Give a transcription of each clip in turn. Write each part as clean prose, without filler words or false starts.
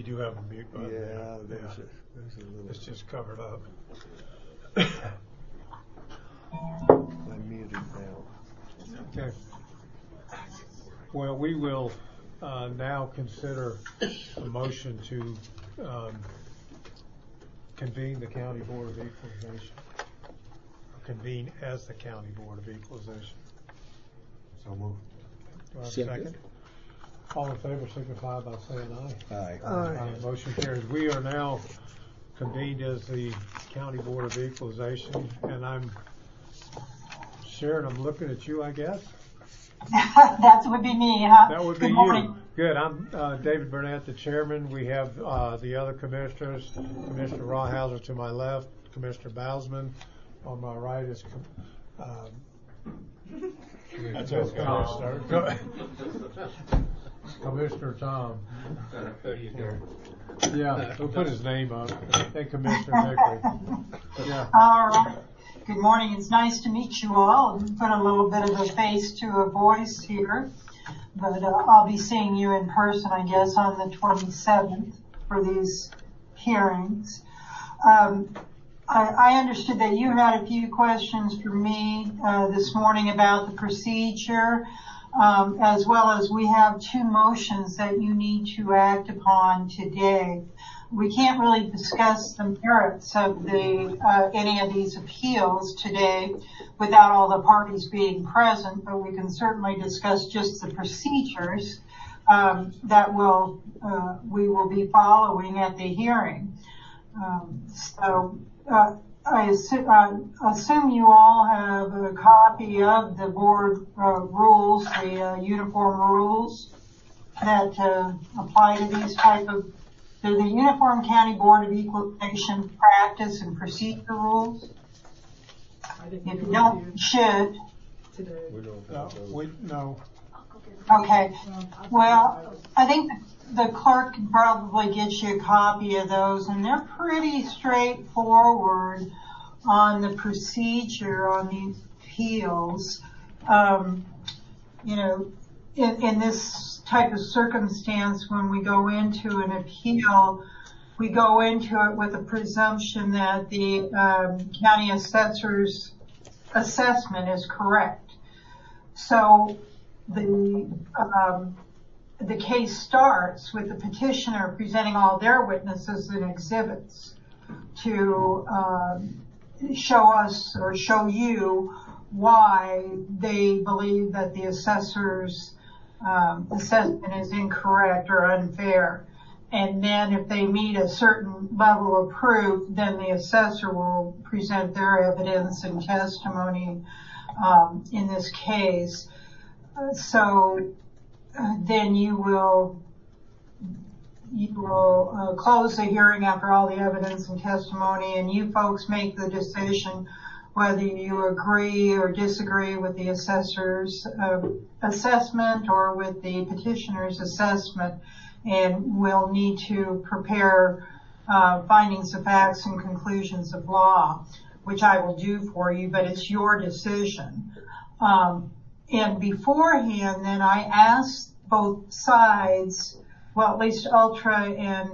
You do have a mute button. Yeah, there's a little. It's just covered up. I'm muted now. Okay. Well, we will now consider a motion to convene the County Board of Equalization. Convene as the County Board of Equalization. So moved. Do I have a second? All in favor signify by saying aye. Aye. Aye. Motion carries. We are now convened as the County Board of Equalization, and Sharon, I'm looking at you, I guess. That would be me, huh? That would be Good you. morning. Good. I'm David Burnett, the chairman. We have the other commissioners, Commissioner Rawhauser to my left, Commissioner Bousman. On my right is That's okay. Commissioner Tom. There you go. Yeah, we'll put his name up. And Commissioner Hickory. Yeah. All right. Good morning. It's nice to meet you all and put a little bit of a face to a voice here. But I'll be seeing you in person, I guess, on the 27th for these hearings. I understood that you had a few questions for me this morning about the procedure, as well as we have two motions that you need to act upon today. We can't really discuss the merits of any of these appeals today without all the parties being present, but we can certainly discuss just the procedures that we will be following at the hearing. I assume you all have a copy of the board rules, the uniform rules that apply to these type of the Uniform County Board of Equalization practice and procedure rules. If you don't, you should. No. Okay. Well, I think the clerk can probably get you a copy of those, and they're pretty straightforward on the procedure on these appeals. In this type of circumstance, when we go into an appeal, we go into it with a presumption that the county assessor's assessment is correct. So the case starts with the petitioner presenting all their witnesses and exhibits to show us or show you why they believe that the assessor's assessment is incorrect or unfair. And then if they meet a certain level of proof, then the assessor will present their evidence and testimony in this case. Then you will close the hearing after all the evidence and testimony, and you folks make the decision whether you agree or disagree with the assessor's assessment or with the petitioner's assessment, and will need to prepare findings of facts and conclusions of law, which I will do for you, but it's your decision. And beforehand, then I asked both sides, well, at least Ultra and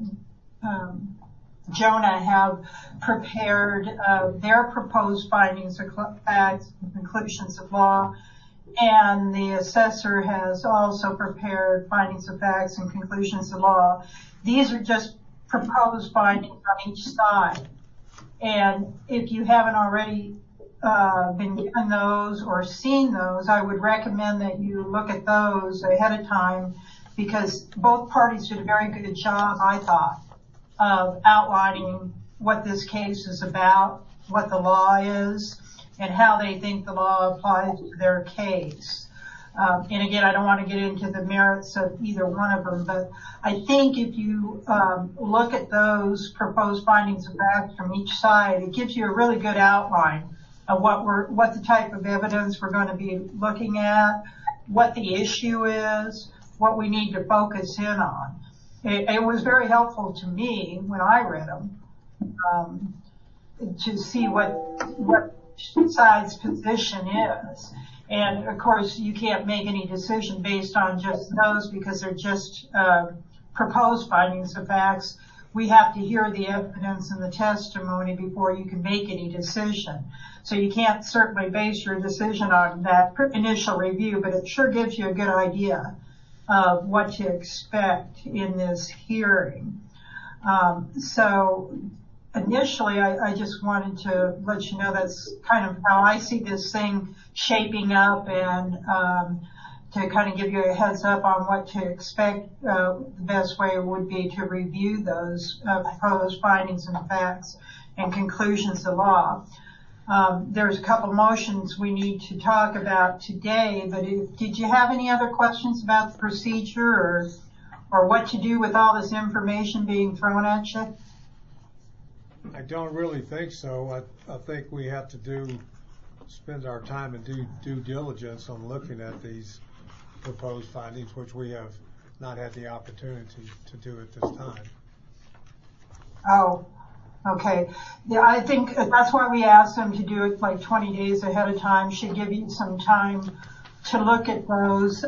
Jonah have prepared their proposed findings of facts and conclusions of law, and the assessor has also prepared findings of facts and conclusions of law. These are just proposed findings on each side. And if you haven't already been given those or seen those, I would recommend that you look at those ahead of time, because both parties did a very good job, I thought, of outlining what this case is about, what the law is, and how they think the law applies to their case. And again, I don't want to get into the merits of either one of them, but I think if you look at those proposed findings of facts from each side, it gives you a really good outline of what the type of evidence we're going to be looking at, what the issue is, what we need to focus in on. It was very helpful to me when I read them to see what side's position is. And of course, you can't make any decision based on just those, because they're just proposed findings of facts, we have to hear the evidence and the testimony before you can make any decision. So you can't certainly base your decision on that initial review, but it sure gives you a good idea of what to expect in this hearing. So initially, I just wanted to let you know that's kind of how I see this thing shaping up, and to kind of give you a heads up on what to expect. The best way would be to review those proposed findings and facts and conclusions of law. There's a couple motions we need to talk about today, but did you have any other questions about the procedure or what to do with all this information being thrown at you? I don't really think so. I think we have to spend our time and do due diligence on looking at these proposed findings, which we have not had the opportunity to do at this time. Oh, okay. Yeah, I think that's why we asked them to do it like 20 days ahead of time. Should give you some time to look at those.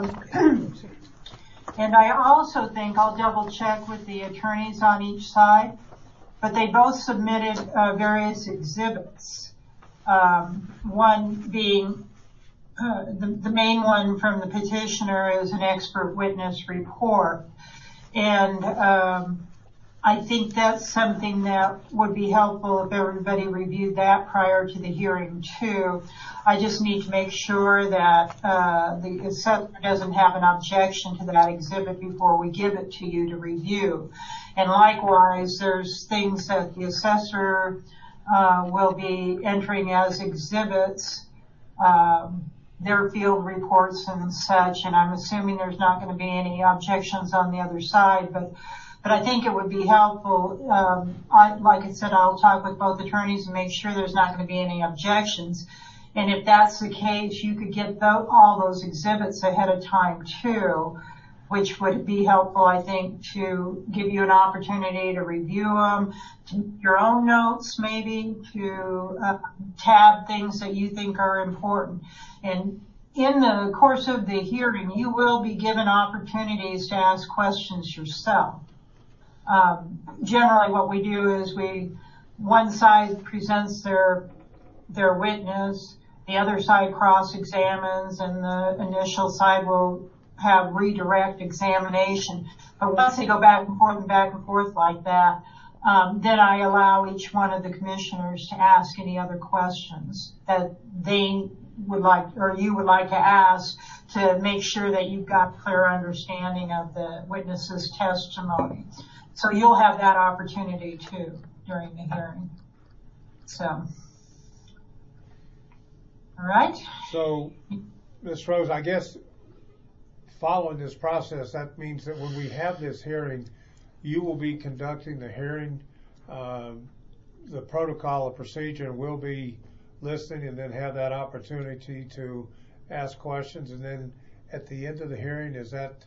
And I also think I'll double check with the attorneys on each side, but they both submitted various exhibits. One being the main one from the petitioner is an expert witness report. And I think that's something that would be helpful if everybody reviewed that prior to the hearing too. I just need to make sure that the assessor doesn't have an objection to that exhibit before we give it to you to review. And likewise, there's things that the assessor will be entering as exhibits, their field reports and such, and I'm assuming there's not going to be any objections on the other side, but I think it would be helpful. Like I said, I'll talk with both attorneys and make sure there's not going to be any objections. And if that's the case, you could get all those exhibits ahead of time too, which would be helpful, I think, to give you an opportunity to review them, to make your own notes maybe, to tab things that you think are important. And in the course of the hearing, you will be given opportunities to ask questions yourself. Generally what we do is one side presents their witness, the other side cross-examines, and the initial side will have redirect examination. But once they go back and forth like that, then I allow each one of the commissioners to ask any other questions that they would like, or you would like to ask, to make sure that you've got clear understanding of the witness's testimony. So you'll have that opportunity too during the hearing. So, all right. So, Ms. Rose, I guess following this process, that means that when we have this hearing, you will be conducting the hearing, the protocol of procedure, and we'll be listening and then have that opportunity to ask questions. And then at the end of the hearing,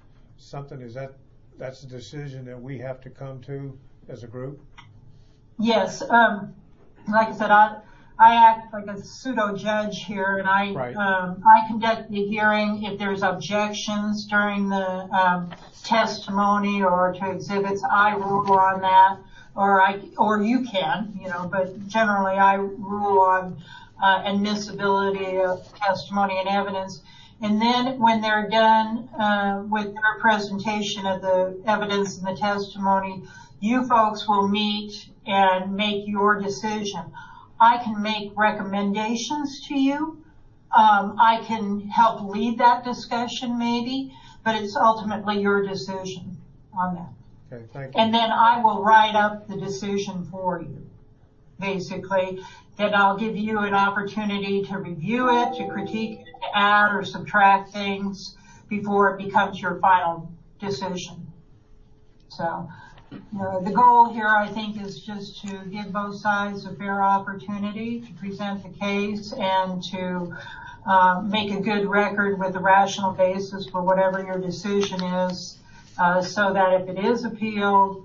that's a decision that we have to come to as a group? Yes. Like I said, I act like a pseudo judge here, and I conduct the hearing. If there's objections during the testimony or to exhibits, I rule on that, or you can, but generally I rule on admissibility of testimony and evidence. And then when they're done with their presentation of the evidence and the testimony, you folks will meet and make your decision. I can make recommendations to you. I can help lead that discussion maybe, but it's ultimately your decision on that. Okay, thank you. And then I will write up the decision for you, basically. Then I'll give you an opportunity to review it, to critique it, to add or subtract things before it becomes your final decision. So the goal here, I think, is just to give both sides a fair opportunity to present the case and to make a good record with a rational basis for whatever your decision is, so that if it is appealed,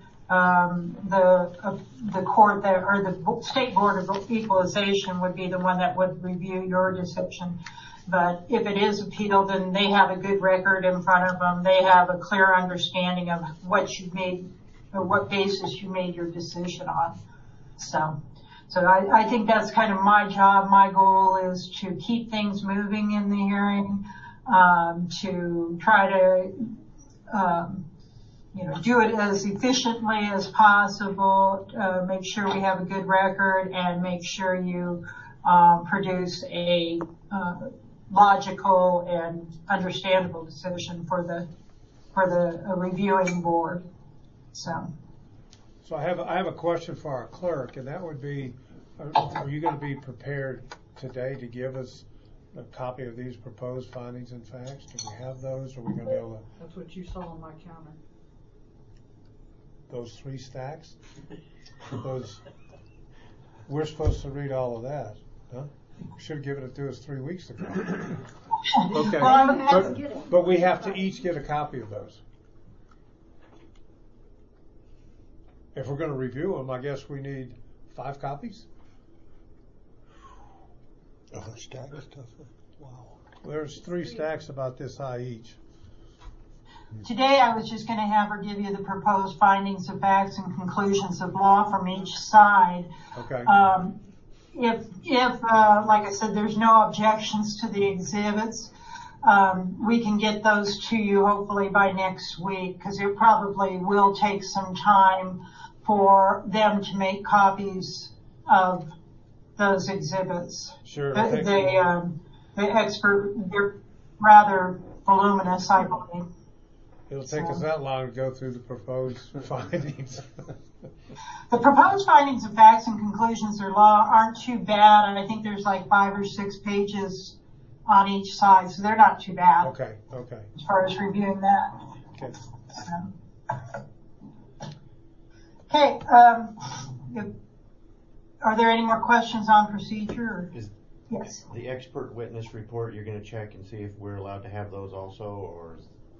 the court or the State Board of Equalization would be the one that would review your decision. But if it is appealed, then they have a good record in front of them. They have a clear understanding of what you made, or what basis you made your decision on. So I think that's kind of my job. My goal is to keep things moving in the hearing, to try to, do it as efficiently as possible, make sure we have a good record, and make sure you produce a logical and understandable decision for the reviewing board. So I have a question for our clerk, and that would be, are you going to be prepared today to give us a copy of these proposed findings and facts? Do we have those? Are we going to be able to? That's what you saw on my counter. Those 3 stacks? We're supposed to read all of that, huh? Should have given it to us 3 weeks ago. Okay, but we have to each get a copy of those. If we're going to review them, I guess we need 5 copies. Oh, a stack of stuff. Wow. There's 3 stacks about this high each. today I was just going to have her give you the proposed findings of facts and conclusions of law from each side. Okay. If like I said, there's no objections to the exhibits, we can get those to you hopefully by next week, because it probably will take some time for them to make copies of those exhibits. Sure. The expert, they're rather voluminous, I believe. It'll take us that long to go through the proposed findings. The proposed findings of facts and conclusions of law aren't too bad, and I think there's like 5 or 6 pages on each side, so they're not too bad. Okay. As far as reviewing that. Okay. Okay. Are there any more questions on procedure? Yes. The expert witness report, you're going to check and see if we're allowed to have those also, or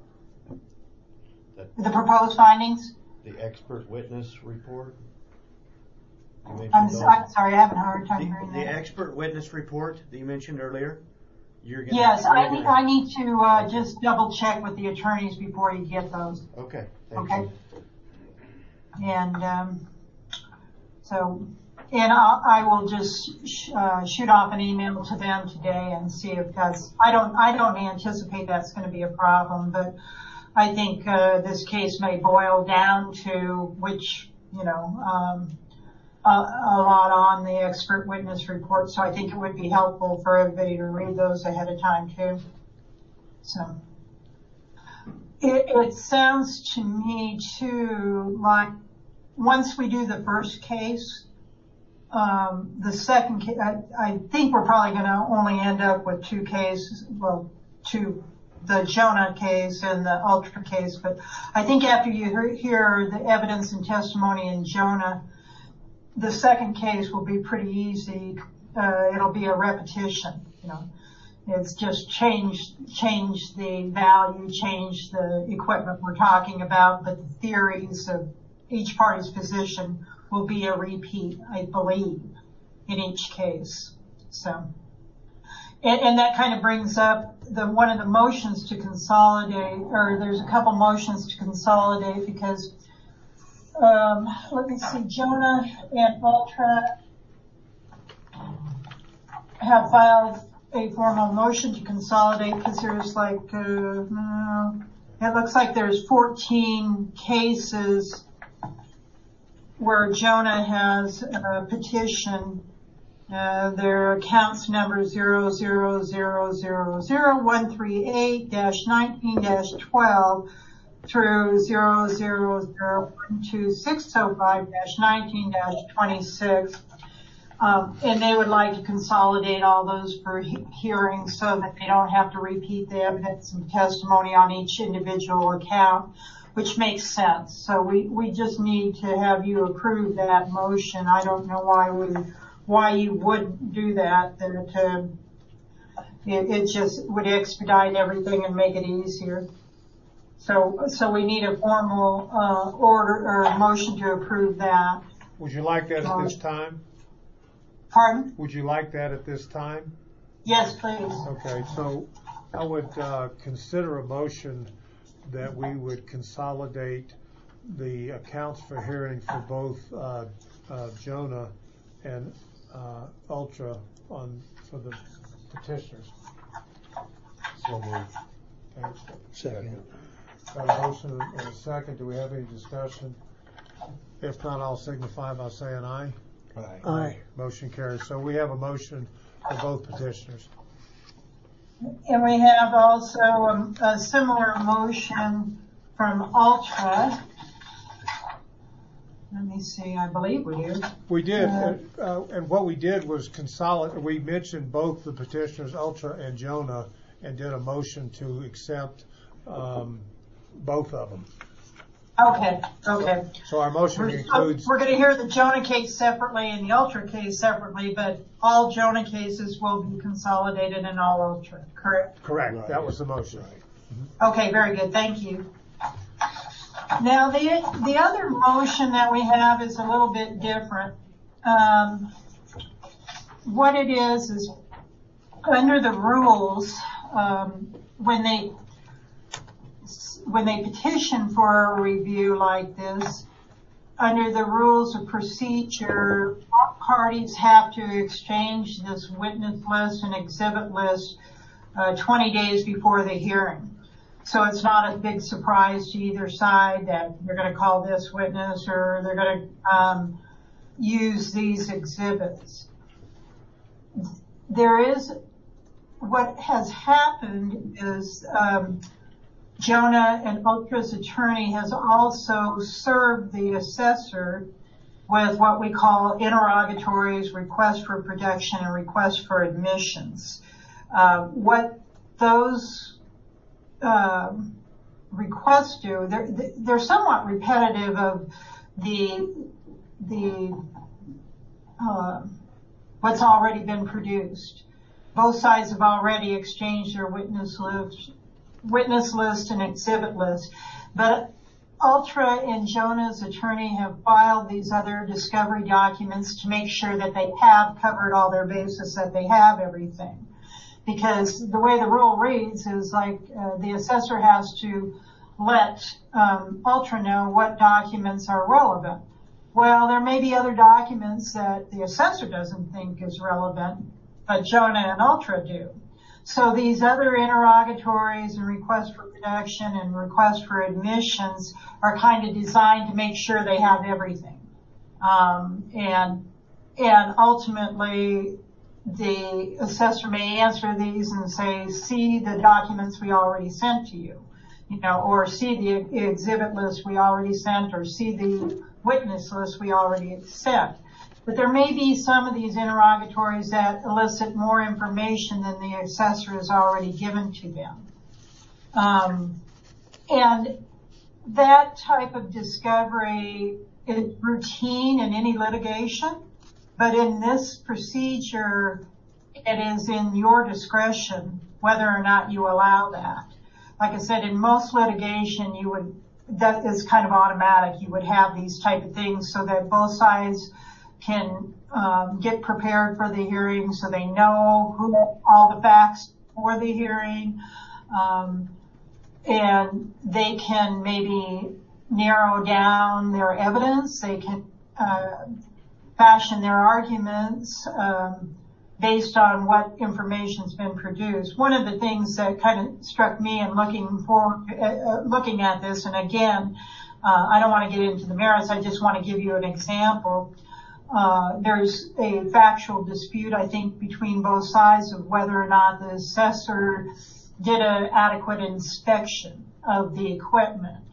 The proposed findings? the expert witness report? I'm sorry, I haven't heard time hearing The that. expert witness report that you mentioned earlier? Yes, I need to just double check with the attorneys before you get those. Okay. Okay. And I will just shoot off an email to them today and see if that's. I don't anticipate that's going to be a problem, but I think this case may boil down to which a lot on the expert witness report. So I think it would be helpful for everybody to read those ahead of time too. So it sounds to me too like once we do the first case, the second case, I think we're probably going to only end up with 2 cases, the Jonah case and the Ultra case, but I think after you hear the evidence and testimony in Jonah, the second case will be pretty easy. It'll be a repetition, It's just change the value, change the equipment we're talking about, but the theories of each party's position will be a repeat, I believe, in each case. So, and that kind of brings up one of the motions to consolidate, or there's a couple motions to consolidate because, let me see, Jonah and Ultra have filed a formal motion to consolidate because there's it looks like there's 14 cases where Jonah has a petition. Their accounts number 0000138-19-12 through 00012-605-19-26. And they would like to consolidate all those for hearings so that they don't have to repeat the evidence and testimony on each individual account, which makes sense. So we just need to have you approve that motion. I don't know why you wouldn't do that. That it just would expedite everything and make it easier. So we need a formal order or motion to approve that. Would you like that at this time? Pardon? Would you like that at this time? Yes, please. Okay, so I would consider a motion that we would consolidate the accounts for hearing for both Jonah and Ultra for the petitioners. So moved. Okay. Second. Got a motion and a second. Do we have any discussion? If not, I'll signify by saying aye. Aye. Aye. Motion carries. So we have a motion for both petitioners. And we have also a similar motion from Ultra. Let me see, I believe we do. We did, and what we did was consolidate. We mentioned both the petitioners, Ultra and Jonah, and did a motion to accept both of them. Okay. So our motion includes. We're going to hear the Jonah case separately and the Ultra case separately, but all Jonah cases will be consolidated in all Ultra, correct? Correct. Right. That was the motion. Right. Okay, very good. Thank you. Now, the other motion that we have is a little bit different. What it is under the rules, when they petition for a review like this, under the rules of procedure, parties have to exchange this witness list and exhibit list 20 days before the hearing. So it's not a big surprise to either side that they're going to call this witness or they're going to use these exhibits. What has happened is Jonah and Ultra's attorney has also served the assessor with what we call interrogatories, request for protection, and request for admissions. What those requests do, they're somewhat repetitive of what's already been produced. Both sides have already exchanged their witness list and exhibit list, but Ultra and Jonah's attorney have filed these other discovery documents to make sure that they have covered all their bases, that they have everything. Because the way the rule reads is like the assessor has to let Ultra know what documents are relevant. Well, there may be other documents that the assessor doesn't think is relevant, but Jonah and Ultra do. So these other interrogatories and requests for protection and requests for admissions are kind of designed to make sure they have everything. And ultimately, the assessor may answer these and say, see the documents we already sent to you, or see the exhibit list we already sent, or see the witness list we already sent. But there may be some of these interrogatories that elicit more information than the assessor has already given to them. And that type of discovery is routine in any litigation, but in this procedure, it is in your discretion whether or not you allow that. Like I said, in most litigation, that is kind of automatic. You would have these type of things so that both sides can get prepared for the hearing, so they know all the facts for the hearing, and they can maybe narrow down their evidence. They can fashion their arguments based on what information's been produced. One of the things that kind of struck me in looking at this, and again, I don't want to get into the merits, I just want to give you an example. There's a factual dispute, I think, between both sides of whether or not the assessor did an adequate inspection of the equipment.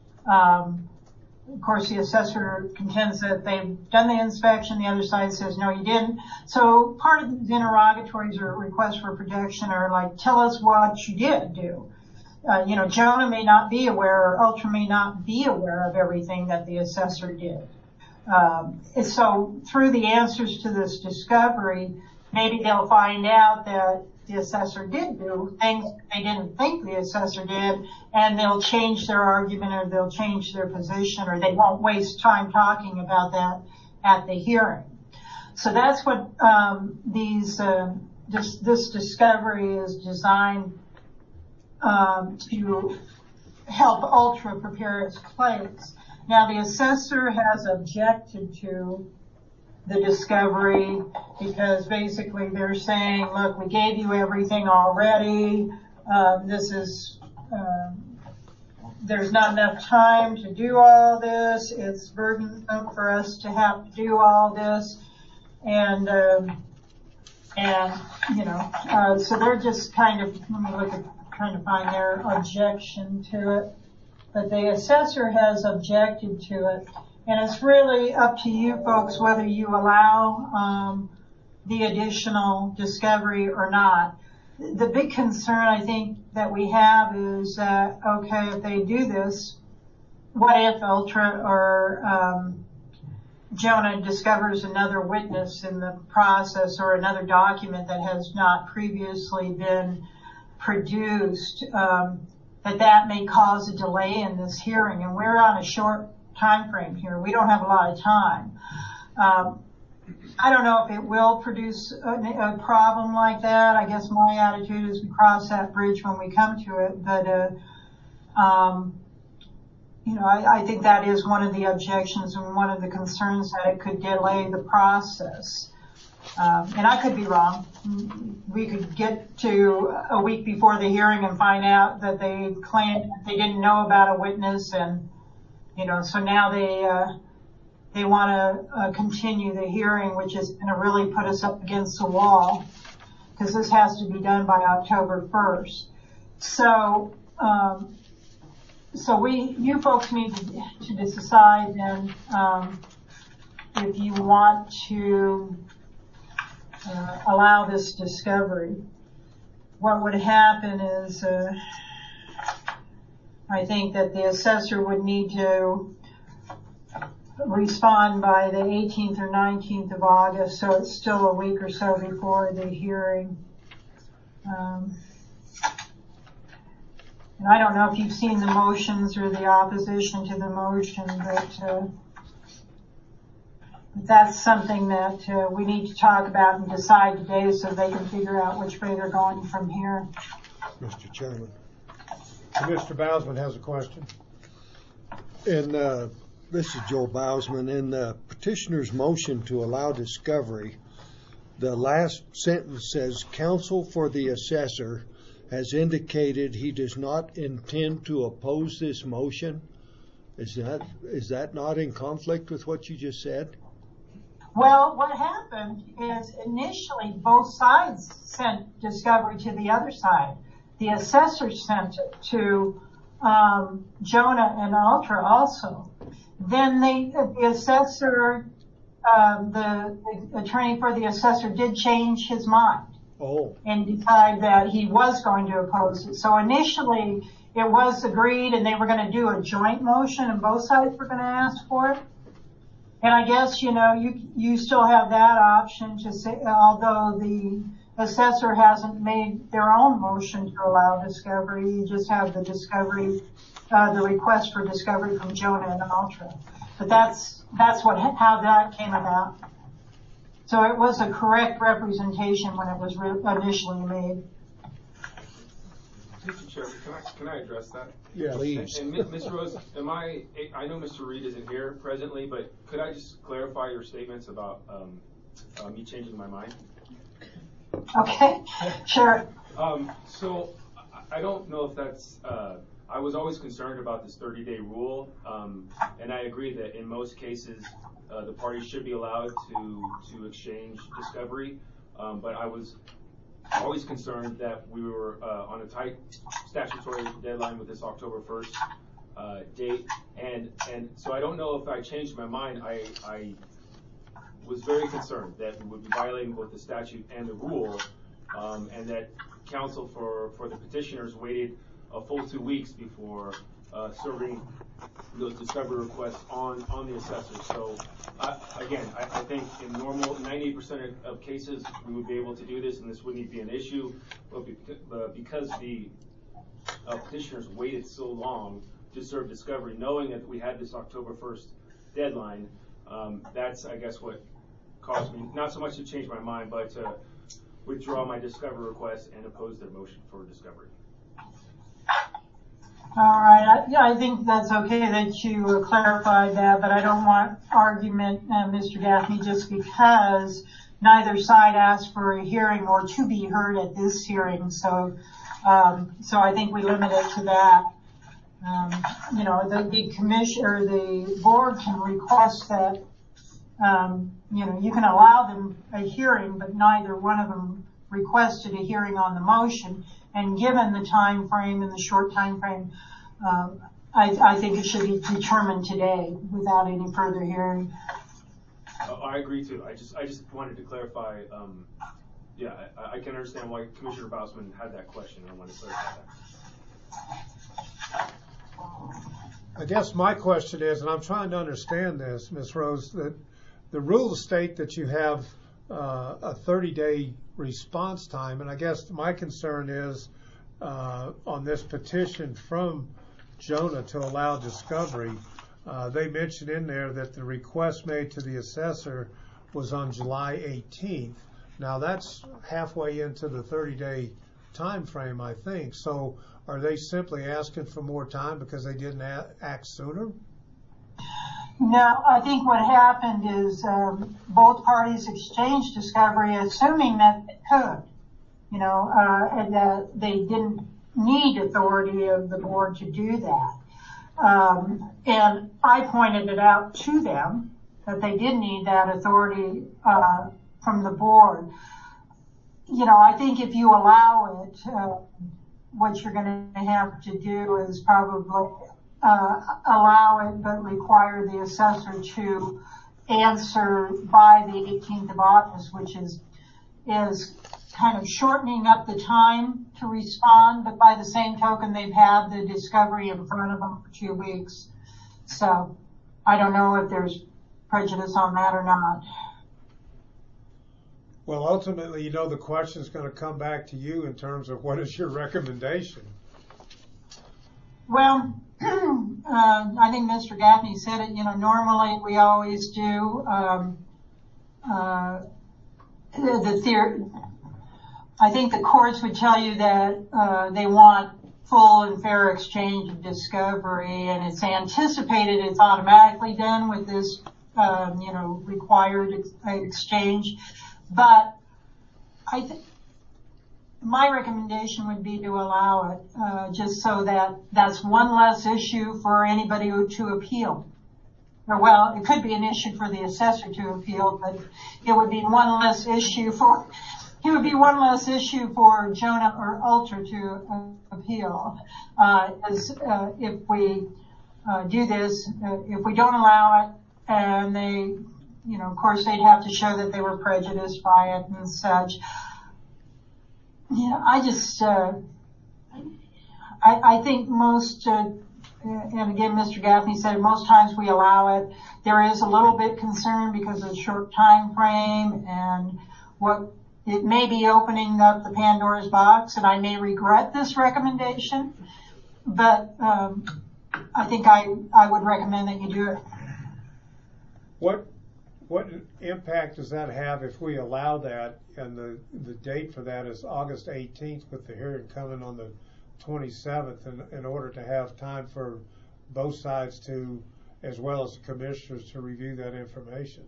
Of course, the assessor contends that they've done the inspection. The other side says, no, you didn't. So part of the interrogatories or requests for protection are like, tell us what you did do. Jonah may not be aware, or Ultra may not be aware of everything that the assessor did. So through the answers to this discovery, maybe they'll find out that the assessor did do things they didn't think the assessor did, and they'll change their argument, or they'll change their position, or they won't waste time talking about that at the hearing. So that's what these this discovery is designed to help Ultra prepare its case. Now, the assessor has objected to the discovery because basically they're saying, look, we gave you everything already. There's not enough time to do all this. It's burdensome for us to have to do all this. And so they're just kind of, let me look at, trying to find their objection to it. But the assessor has objected to it. And it's really up to you folks whether you allow the additional discovery or not. The big concern I think that we have is that, okay, if they do this, what if Ultra or Jonah discovers another witness in the process or another document that has not previously been produced, that may cause a delay in this hearing. And we're on a short time frame here. We don't have a lot of time. I don't know if it will produce a problem like that. I guess my attitude is we cross that bridge when we come to it. But, I think that is one of the objections and one of the concerns that it could delay the process. And I could be wrong. We could get to a week before the hearing and find out that they claimed they didn't know about a witness, and so now they want to continue the hearing, which is going to really put us up against the wall because this has to be done by October 1st. So you folks need to decide then if you want to allow this discovery. What would happen is I think that the assessor would need to respond by the 18th or 19th of August, so it's still a week or so before the hearing. And I don't know if you've seen the motions or the opposition to the motion, but that's something that we need to talk about and decide today so they can figure out which way they're going from here. Mr. Chairman. Mr. Bousman has a question. And this is Joe Bousman. In the petitioner's motion to allow discovery, the last sentence says, counsel for the assessor has indicated he does not intend to oppose this motion. Is that not in conflict with what you just said? Well, what happened is initially both sides sent discovery to the other side. The assessor sent it to Jonah and Ultra also. Then the assessor, the attorney for the assessor did change his mind. Oh. And decide that he was going to oppose it. So initially it was agreed and they were going to do a joint motion and both sides were going to ask for it. And I guess, you still have that option to say, although the assessor hasn't made their own motion to allow discovery, you just have the discovery, the request for discovery from Jonah and Ultra. But that's how that came about. So it was a correct representation when it was initially made. Mr. Chairman, can I address that? Yeah, please. And Ms. Rose, I know Mr. Reed isn't here presently, but could I just clarify your statements about me changing my mind? Okay, sure. So I don't know if that's, I was always concerned about this 30-day rule, and I agree that in most cases the parties should be allowed to exchange discovery, but I was always concerned that we were on a tight statutory deadline with this October 1st date, and so I don't know if I changed my mind. I was very concerned that we would be violating both the statute and the rule, and that counsel for the petitioners waited a full 2 weeks before serving those discovery requests on the assessor. So again, I think in normal 98% of cases we would be able to do this and this wouldn't be an issue, but because the petitioners waited so long to serve discovery, knowing that we had this October 1st deadline, that's I guess what caused me not so much to change my mind, but withdraw my discovery request and oppose their motion for discovery. All right. I think that's okay that you clarified that, but I don't want argument, Mr. Gaffney, just because neither side asked for a hearing or to be heard at this hearing. So I think we limit it to that. The commission or the board can request that, you can allow them a hearing, but neither one of them requested a hearing on the motion. And given the time frame and the short time frame, I think it should be determined today without any further hearing. I agree too. I just wanted to clarify. I can understand why Commissioner Bausman had that question. I want to clarify that. I guess my question is, and I'm trying to understand this, Ms. Rose, that the rules state that you have a 30-day response time, and I guess my concern is on this petition from Jonah to allow discovery. They mentioned in there that the request made to the assessor was on July 18th. Now that's halfway into the 30-day time frame, I think. So are they simply asking for more time because they didn't act sooner? No, I think what happened is both parties exchanged discovery, assuming that it could, and that they didn't need authority of the board to do that. And I pointed it out to them that they did need that authority from the board. I think if you allow it, what you're going to have to do is probably allow it, but require the assessor to answer by the 18th of August, which is kind of shortening up the time to respond, but by the same token, they've had the discovery in front of them for 2 weeks. So I don't know if there's prejudice on that or not. Well, ultimately, the question is going to come back to you in terms of what is your recommendation? Well, I think Mr. Gaffney said it, normally we always do, the theory. I think the courts would tell you that, they want full and fair exchange of discovery, and it's anticipated it's automatically done with this, required exchange. But I think my recommendation would be to allow it, just so that that's one less issue for anybody to appeal. Or, well, it could be an issue for the assessor to appeal, but it would be one less issue for Jonah or Alter to appeal. If we do this, if we don't allow it, and they, of course, they'd have to show that they were prejudiced by it and such. I just, I think most, and again, Mr. Gaffney said most times we allow it. There is a little bit concern because of the short time frame and what it may be opening up the Pandora's box, and I may regret this recommendation, but I think I would recommend that you do it. What impact does that have if we allow that, and the date for that is August 18th with the hearing coming on the 27th in order to have time for both sides to, as well as the commissioners, to review that information?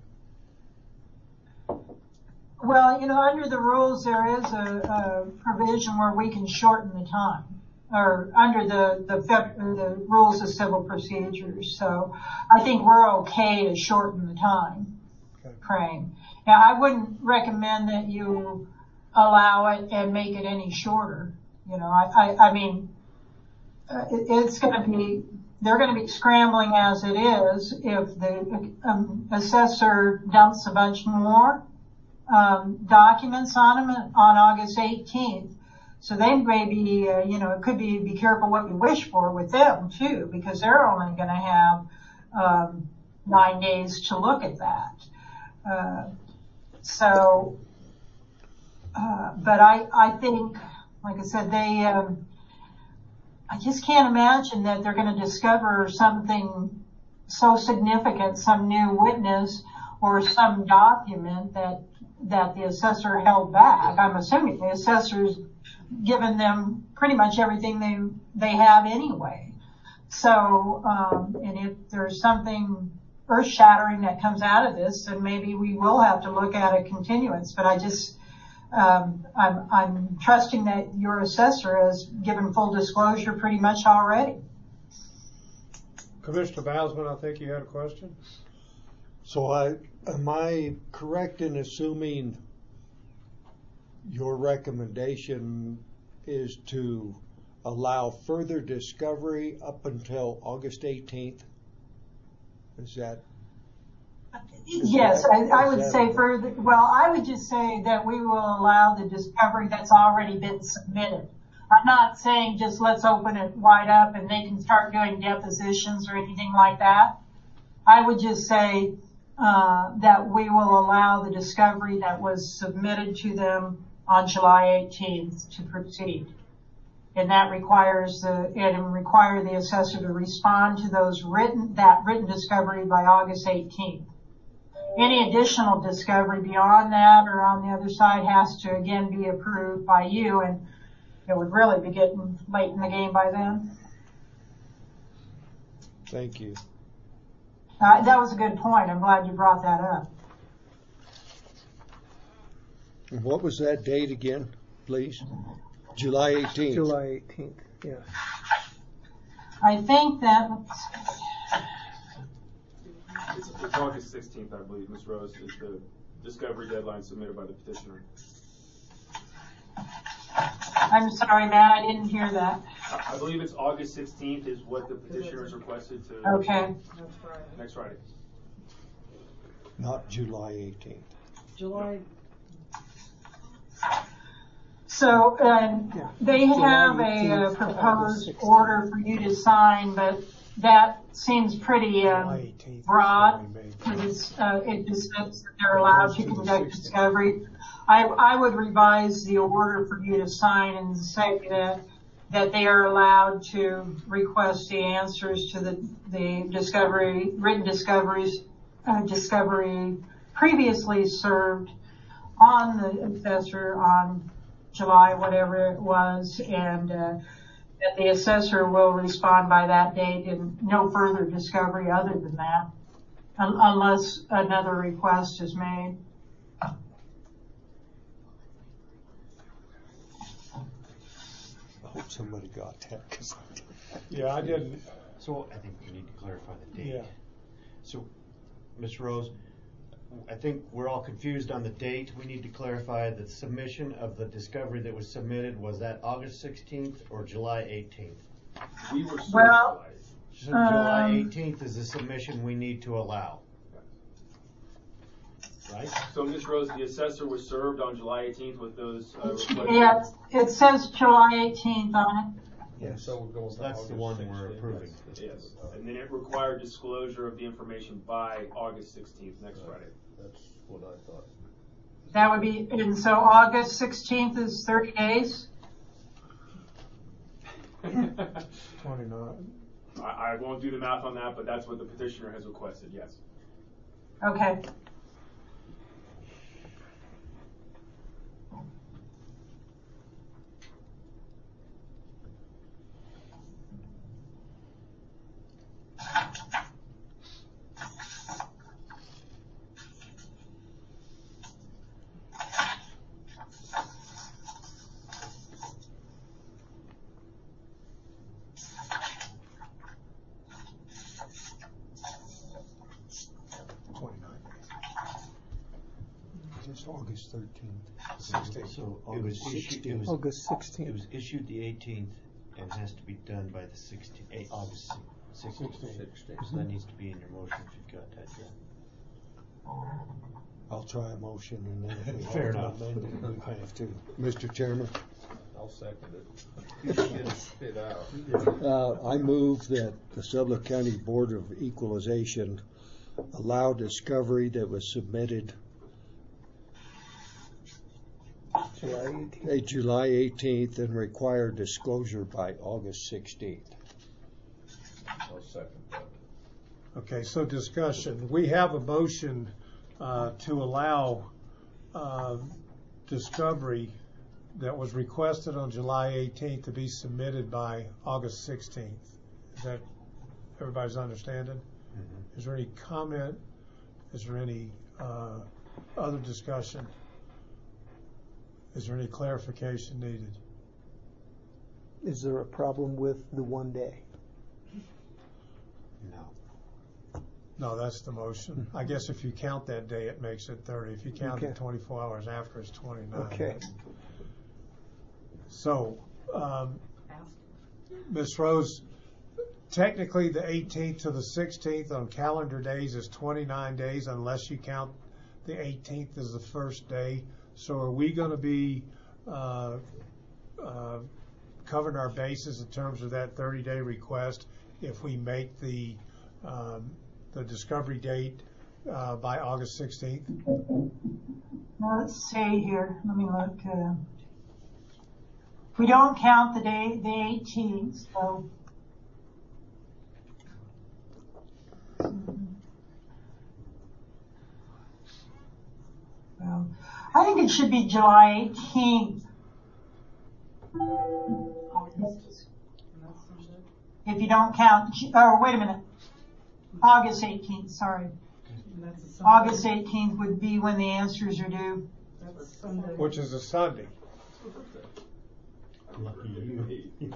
Well, under the rules, there is a provision where we can shorten the time, or under the rules of civil procedures. So I think we're okay to shorten the time frame. Now, I wouldn't recommend that you allow it and make it any shorter. I mean, it's going to be, they're going to be scrambling as it is if the assessor dumps a bunch more documents on them on August 18th. So they may be, it could be careful what you wish for with them too, because they're only going to have 9 days to look at that. But I think, like I said, I just can't imagine that they're going to discover something so significant, some new witness or some document that that the assessor held back. I'm assuming the assessor's given them pretty much everything they have anyway. So, and if there's something earth-shattering that comes out of this, then maybe we will have to look at a continuance. But I just, I'm trusting that your assessor has given full disclosure pretty much already. Commissioner Bausman, I think you had a question? So am I correct in assuming your recommendation is to allow further discovery up until August 18th? Is that? Yes, I would say further, well, I would just say that we will allow the discovery that's already been submitted. I'm not saying just let's open it wide up and they can start doing depositions or anything like that. I would just say that we will allow the discovery that was submitted to them on July 18th to proceed. And that requires require the assessor to respond to that written discovery by August 18th. Any additional discovery beyond that or on the other side has to again be approved by you, and it would really be getting late in the game by then. Thank you. That was a good point. I'm glad you brought that up. And what was that date again, please? July 18th. July 18th, yeah. I think that It's August 16th, I believe, Ms. Rose, is the discovery deadline submitted by the petitioner. I'm sorry, Matt, I didn't hear that. I believe it's August 16th is what the petitioner has requested to. Okay. Next Friday. Not July 18th. July. So they have a proposed order for you to sign, but that seems pretty broad. It just says that they're allowed to conduct discovery. I would revise the order for you to sign and say that they are allowed to request the answers to the written discovery previously served on the assessor on July, whatever it was, and that the assessor will respond by that date and no further discovery other than that, unless another request is made. I hope somebody got that. Yeah, I didn't. So I think we need to clarify the date. Yeah. So, Ms. Rose, I think we're all confused on the date. We need to clarify the submission of the discovery that was submitted. Was that August 16th or July 18th? We were Well, So July 18th is the submission we need to allow. Right? So, Ms. Rose, the assessor was served on July 18th with those requests? Yeah, it says July 18th on it. Yes. So we're going to That's the one August we're 16th. approving. Yes. And then it required disclosure of the information by August 16th, next Friday. That's what I thought. That would be, and so August 16th is 30 days? 29. I won't do the math on that, but that's what the petitioner has requested, yes. Okay. It's August 13th. 16th. So it was issued. August It 16th. was issued the 18th and has to be done by the 16th. August 16th. 16th. So that needs to be in your motion if you've got that yet. I'll try a motion and then if we Fair have to enough. amend it, we have to. Mr. Chairman, I'll second it. You should get it spit out. I move that the Sublette County Board of Equalization allow discovery that was submitted July 18th and require disclosure by August 16th. I'll second that. Okay, so discussion. We have a motion to allow discovery that was requested on July 18th to be submitted by August 16th. Is that everybody's understanding? Is there any comment? Is there any other discussion? Is there any clarification needed? Is there a problem with the 1 day? No. No, that's the motion. I guess if you count that day, it makes it 30. If you count it 24 hours after, it's 29. Okay. So, Ms. Rose, technically the 18th to the 16th on calendar days is 29 days unless you count the 18th as the first day. So are we going to be covering our bases in terms of that 30-day request if we make the discovery date by August 16th? Now, let's see here. Let me look. If we don't count the day, the 18th, so. Well, I think it should be July 18th. If you don't count, or wait a minute, August 18th, sorry. August 18th would be when the answers are due. Which is a Sunday. Lucky you.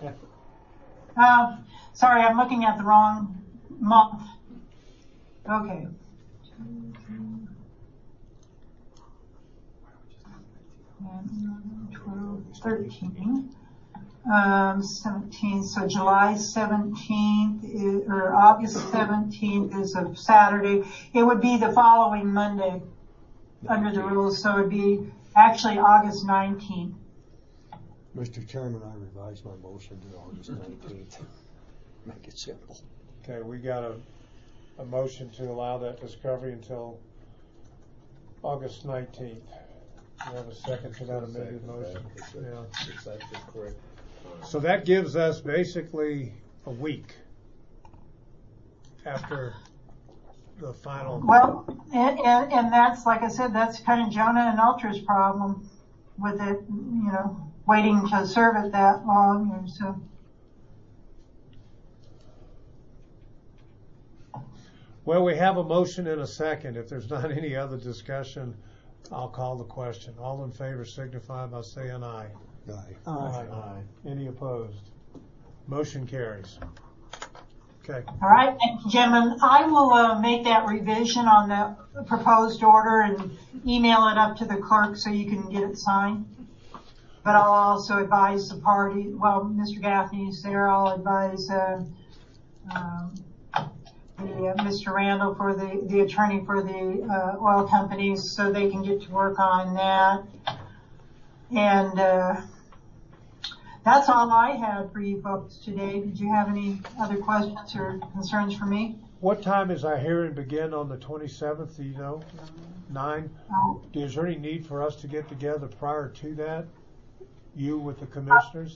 Sorry, I'm looking at the wrong month. Okay. 12, 13, 17th, so July 17th or August 17th is a Saturday. It would be the following Monday under the rules, so it would be actually August 19th. Mr. Chairman, I revised my motion to August 19th. Make it simple. Okay, we got a motion to allow that discovery until August 19th. We have a second to that amended motion. Yeah. It's actually correct. So that gives us basically a week after the final. Well, and that's, like I said, that's kind of Jonah and Ultra's problem with it, waiting to serve it that long. So. Well, we have a motion and a second. If there's not any other discussion, I'll call the question. All in favor signify by saying aye. Aye. Aye. Any opposed? Motion carries. Okay. All right, thank you, gentlemen. I will make that revision on the proposed order and email it up to the clerk so you can get it signed. But I'll also advise the party, well, Mr. Gaffney's there, I'll advise Mr. Randall for the attorney for the oil companies so they can get to work on that. And that's all I had for you folks today. Did you have any other questions or concerns for me? What time is our hearing begin on the 27th? Do you know? 9? Is there any need for us to get together prior to that? You with the commissioners?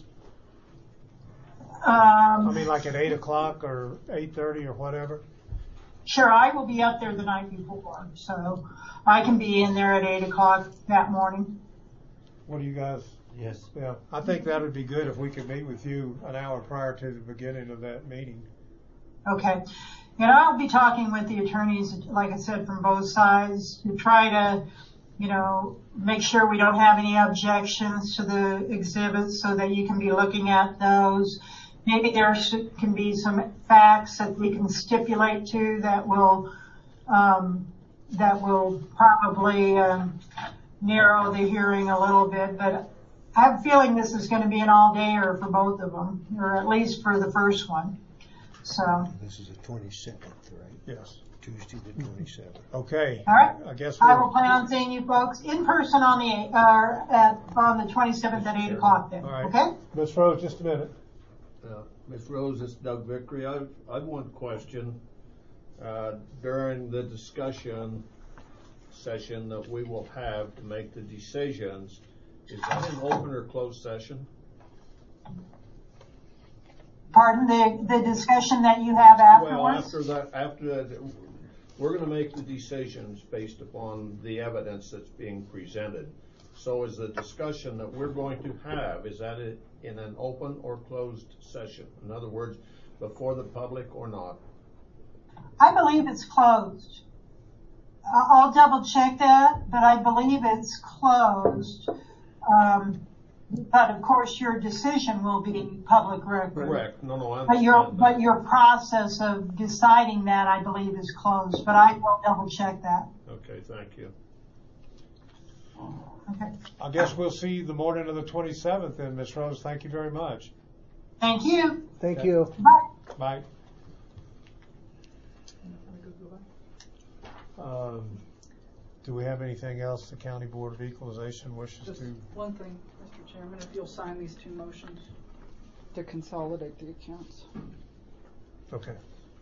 I mean, like at 8 o'clock or 8:30 or whatever? Sure, I will be up there the night before, so I can be in there at 8 o'clock that morning. What do you guys? Yes. Yeah, I think that would be good if we could meet with you an hour prior to the beginning of that meeting. Okay. And I'll be talking with the attorneys, like I said, from both sides to try to, make sure we don't have any objections to the exhibits so that you can be looking at those. Maybe there can be some facts that we can stipulate to that will probably narrow the hearing a little bit. But I have a feeling this is going to be an all-dayer for both of them, or at least for the first one. So. This is the 27th, right? Yes. Tuesday the 27th. Okay. All right. I guess I will plan on seeing you folks in person on the 27th at 8 o'clock then. All right. Okay? Ms. Rose, just a minute. Ms. Rose, it's Doug Vickery. I've one question. During the discussion session that we will have to make the decisions, is that an open or closed session? Pardon, the discussion that you have afterwards? Well, after that, we're gonna make the decisions based upon the evidence that's being presented. So is the discussion that we're going to have, is that in an open or closed session? In other words, before the public or not? I believe it's closed. I'll double check that, but I believe it's closed. But of course, your decision will be public record. Correct. No, I But understand that. your process of deciding that, I believe, is closed. But I will double check that. Okay, thank you. Okay. I guess we'll see you the morning of the 27th then, Ms. Rose. Thank you very much. Thank you. Thank Okay. you. Bye. Bye. Do we have anything else the County Board of Equalization wishes Just to? one thing, Mr. Chairman, if you'll sign these two motions to consolidate the accounts. Okay.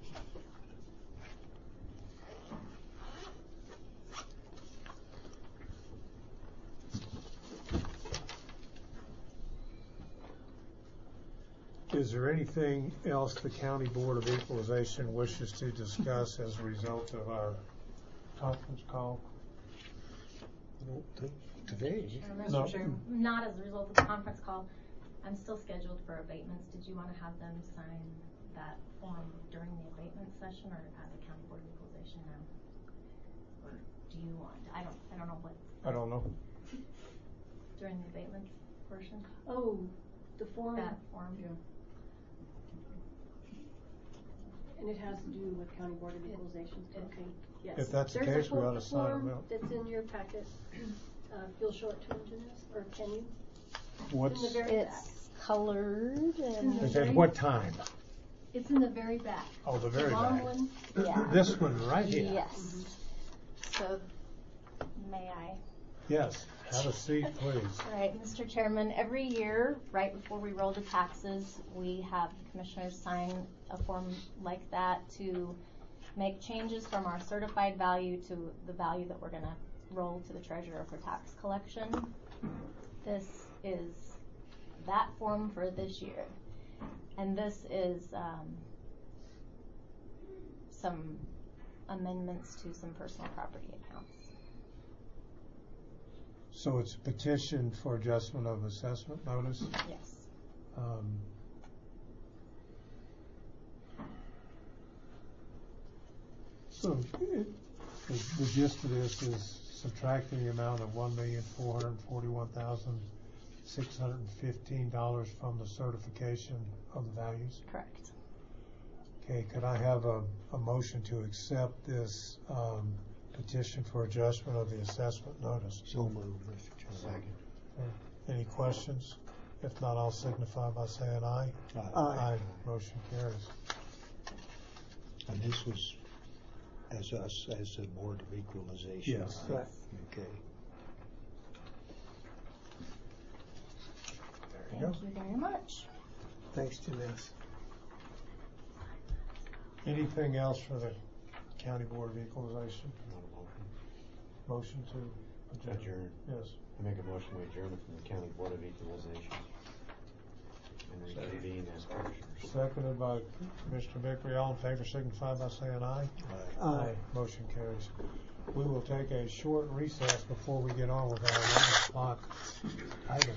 Is there anything else the County Board of Equalization wishes to discuss as a result of our conference call? I don't think today. No. Mr. Chairman, Not as a result of the conference call. I'm still scheduled for abatements. Did you want to have them sign that form during the abatement session or at the County Board of Equalization now? Or do you want, I don't know what, I don't know. during the abatement portion? Oh, the form, That form? yeah. and it has to do with County Board of Equalization, okay, yes. If that's the There's case, we ought to sign form them out. that's in your packet. If you'll show it to them, Janice, or can you? What's, In the very back. It's colored in it the says what time? It's in the very back. Oh, the very Long back. one. Yeah. This one right here? Yes. So, may I? Yes. Have a seat, please. All right, Mr. Chairman, every year, right before we roll the taxes, we have the commissioners sign a form like that to make changes from our certified value to the value that we're going to roll to the treasurer for tax collection. This is that form for this year. And this is some amendments to some personal property accounts. So it's a petition for adjustment of assessment notice? Yes. So the gist of this is subtracting the amount of $1,441,615 from the certification of the values? Correct. Okay, could I have a motion to accept this petition for adjustment of the assessment notice? So moved, Mr. Chairman. Second. Any questions? If not, I'll signify by saying aye. Aye. Motion carries. And this was as the Board of Equalization. Yes. Right. Okay. There you Thank go. you very much. Thanks, Janice. Anything else for the County Board of Equalization? Not a motion. Motion to adjourn? Adjourn. Yes. I make a motion to adjourn from the County Board of Equalization and reconvene as commissioners. Seconded by Mr. Vickery. All in favor signify by saying aye. Aye. Motion carries. We will take a short recess before we get on with our 1 o'clock item.